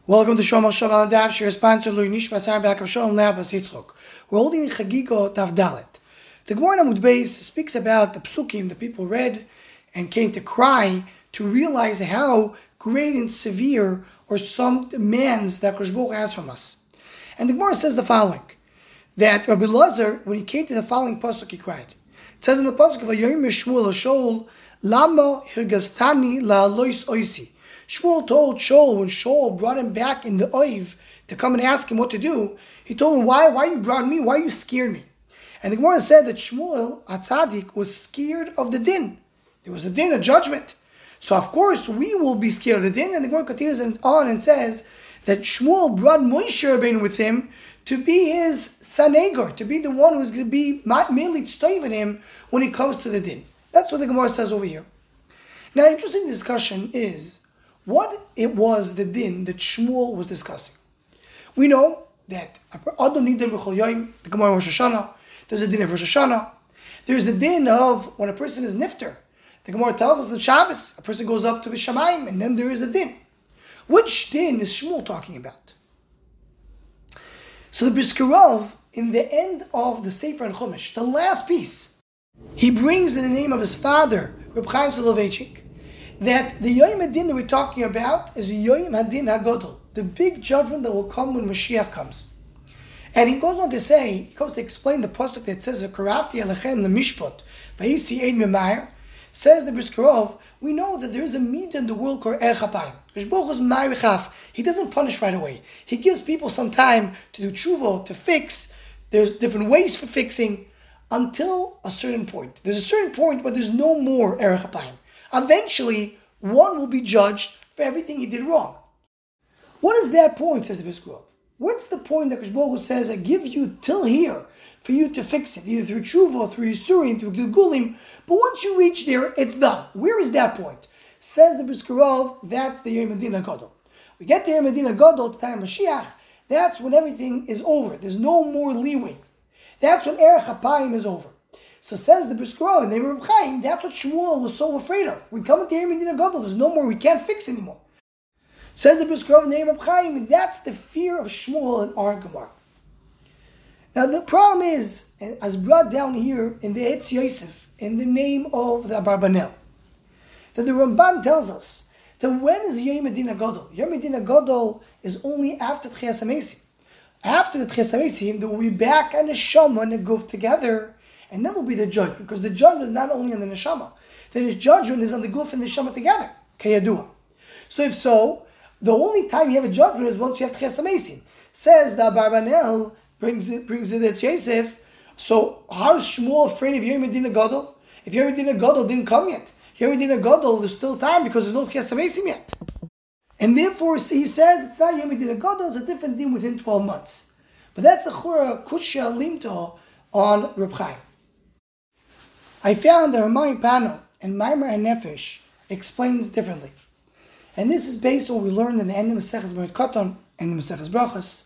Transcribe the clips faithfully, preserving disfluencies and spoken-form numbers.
Welcome to Shomar Shav Daf. Shir sponsor Lui Nishmas Harabak of Shalom Leabas Yitzchok. We're holding Chagigo Daf Dalet. The Gemara in Amud Beis speaks about the psukim the people read and came to cry to realize how great and severe or some demands that Kosh Baruch has from us. And the Gemara says the following: that Rabbi Lazar, when he came to the following pasuk, he cried. It says in the pasuk of Vayoyim Shmuel Shaul, Lama Hirgastani La Lois Oisi. Shmuel told Shaul, when Shaul brought him back in the Oiv to come and ask him what to do, he told him, why, why you brought me? Why you scared me? And the Gemara said that Shmuel, Atzadik, was scared of the din. There was a din, a judgment. So of course we will be scared of the din. And the Gemara continues on and says that Shmuel brought Moshe Rabbeinu with him to be his sanegor, to be the one who's going to be mainly tztoiv in him when it comes to the din. That's what the Gemara says over here. Now, interesting discussion is what it was the din that Shmuel was discussing. We know that Adam Nidin B'chol Yom, the Gemara Rosh Hashanah, there's a din of Rosh Hashanah. There's a din of when a person is nifter. The Gemara tells us that Shabbos, a person goes up to B'Shamayim, and then there is a din. Which din is Shmuel talking about? So the Brisker Rov, in the end of the Sefer and Chumash, the last piece, he brings in the name of his father, Reb Chaim Soloveitchik, that the Yom Hadin that we're talking about is Yom Hadin HaGodol, the big judgment that will come when Mashiach comes. And he goes on to say, he goes to explain the pasuk that says, "Karafti alechem lemishpot, v'hisi eid memayr." Says the Brisker Rov, we know that there is a midah in the world called Er Chapayim. He doesn't punish right away. He gives people some time to do tshuva, to fix. There's different ways for fixing until a certain point. There's a certain point where there's no more Er Chapayim. Eventually, one will be judged for everything he did wrong. What is that point, says the Brisker Rov? What's the point that Kosh Baruch Hu says, I give you till here for you to fix it, either through tshuva, through yisurim, through gilgulim, but once you reach there, it's done. Where is that point? Says the Brisker Rov, that's the Yom Hadin HaGadol. We get to Yom Hadin HaGadol, to time of Mashiach, that's when everything is over. There's no more leeway. That's when Er Chapayim is over. So says the Brisker Rov, in the name of Reb Chaim, that's what Shmuel was so afraid of. We come into Yom Hadin HaGadol, there's no more, we can't fix anymore. Says the Brisker Rov, in the name of Reb Chaim, that's the fear of Shmuel in our Gemara. Now the problem is, as brought down here in the Eitz Yosef, in the name of the Abarbanel, that the Ramban tells us that when is Yom Hadin HaGadol? Yom Hadin HaGadol is only after Tchias HaMeisim. After the Tchias HaMeisim, they will be back on the Neshama and the Guf together, and that will be the judgment, because the judgment is not only on the Neshama, the judgment is on the Guf and the Neshama together, Kayadua. So if so, the only time you have a judgment is once you have Tchias HaMeisim. Says the Abarbanel, brings it, brings it at Yosef. So how is Shmuel afraid of Yom Hadin HaGadol? If Yom Hadin HaGadol didn't come yet, Yom Hadin HaGadol, there's still time because there's no Tchias HaMeisim yet. And therefore, he says it's not Yom Hadin HaGadol, it's a different din within twelve months. But that's the Chura Kushya Limto on Reb Chaim. I found that Ramayim Pano and Maimer HaNefesh explains differently. And this is based on what we learned in the end of Maseches Berit Katan and the Maseches Brachos.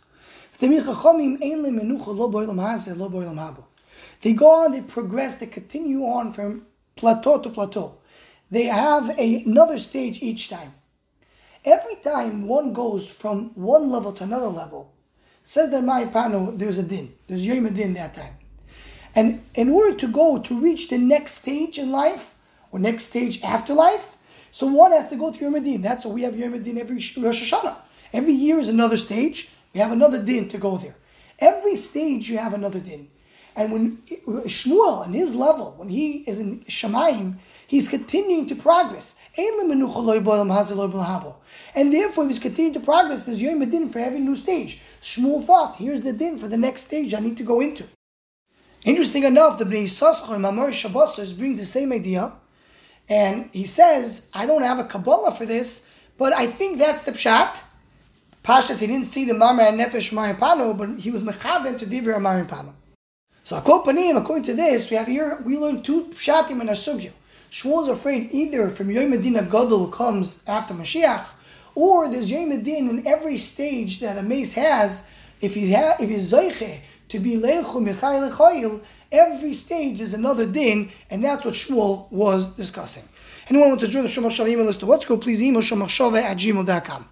They go on, they progress, they continue on from plateau to plateau. They have a, another stage each time. Every time one goes from one level to another level, says that my pano, there's a din. There's Yom Hadin that time. And in order to go to reach the next stage in life, or next stage after life, so one has to go through Yom Hadin. That's why we have Yom Hadin every Rosh Hashanah. Every year is another stage. We have another din to go there. Every stage you have another din. And when Shmuel, in his level, when he is in Shamayim, he's continuing to progress. And therefore, if he's continuing to progress, there's Yom Hadin for every new stage. Shmuel thought, here's the din for the next stage I need to go into. Interesting enough, the Bnei Yissaschar and Mamar Shabbosos brings the same idea. And he says, I don't have a Kabbalah for this, but I think that's the pshat. Pashas, he didn't see the Mamar HaNefesh Mayim Pano, but he was mechaven to Divrei Mayim Pano. So according to this, we have here, we learn two pshatim in our sugya. Shmuel is afraid either from Yom Hadin HaGadol comes after Mashiach, or there's Yom Hadin in every stage that a mace has. If he ha, if he's zoiche to be leichu michai lechoil, every stage is another din, and that's what Shmuel was discussing. Anyone want to join the Shomar Shav email list to Watch Go, please email shomarshava at gmail dot com.